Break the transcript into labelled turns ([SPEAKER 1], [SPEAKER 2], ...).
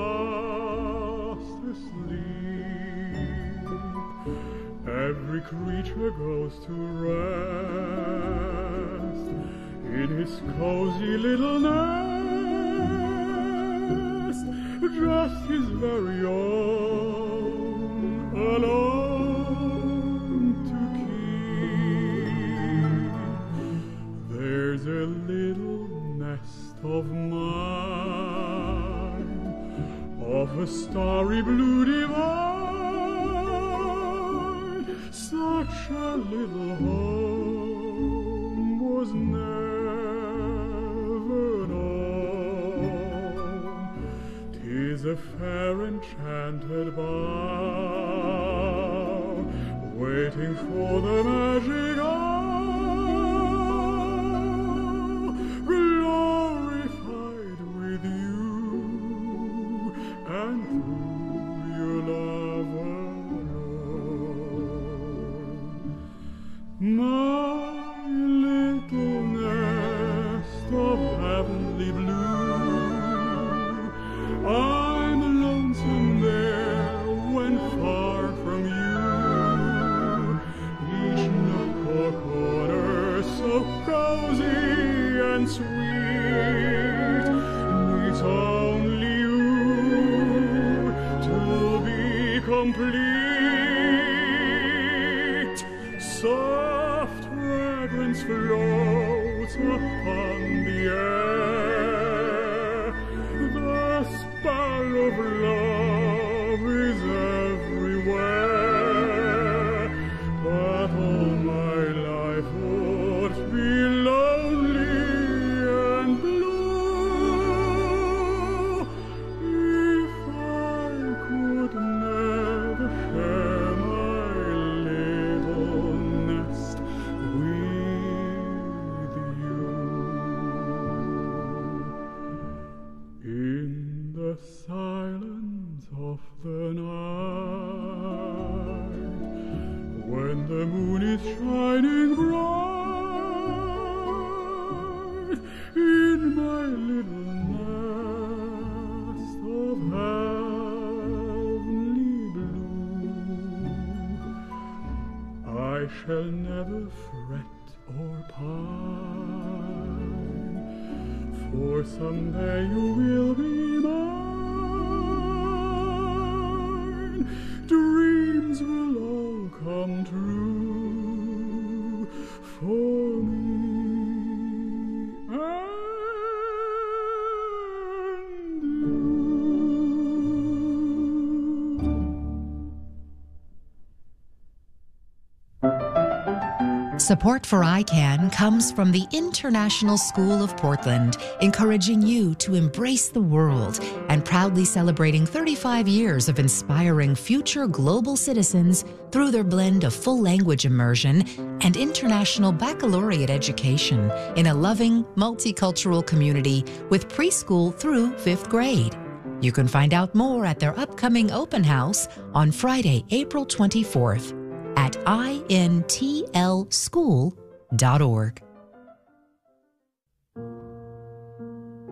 [SPEAKER 1] fast asleep. Every creature goes to rest in his cozy little nest, just his very own, alone to keep. There's a little nest of mine, of a starry blue divine. Such a little home was never known. 'Tis a fair enchanted bower, waiting for the magic hour, glorified with you and through your love alone. My little nest of heavenly blue, I'm lonesome there when far from you. Each nook or corner so cozy and sweet needs only you to be complete. Soft fragrance floats upon the air. The spell of love is everywhere. But all my life would be lonely and blue if I could never share my little nest with you. In the silence of the night, when the moon is shining bright, in my little nest of heavenly blue, I shall never fret or pine, for someday you will be mine. Dreams will all come true for me and you.
[SPEAKER 2] Support for ICANN comes from the International School of Portland, encouraging you to embrace the world and proudly celebrating 35 years of inspiring future global citizens through their blend of full language immersion and international baccalaureate education in a loving, multicultural community with preschool through 5th grade. You can find out more at their upcoming open house on Friday, April 24th at intlschool.org.